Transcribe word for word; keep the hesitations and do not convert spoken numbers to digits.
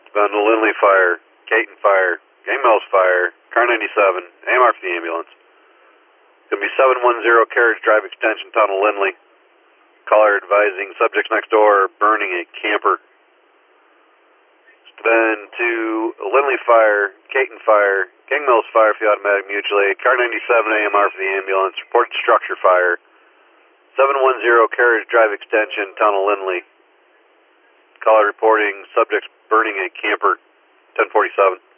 Been the Lindley Fire, Caton Fire, Game Mills Fire, Car ninety-seven, A M R for the ambulance. Gonna be seven one zero Carriage Drive Extension Tunnel, Lindley. Caller advising subjects next door are burning a camper. It's been to Lindley Fire, Caton Fire, King Mills Fire for the automatic mutual aid, Car ninety-seven, A M R for the ambulance, reported structure fire. seven one zero Carriage Drive Extension Tunnel, Lindley. Caller reporting subjects burning a camper, ten forty-seven.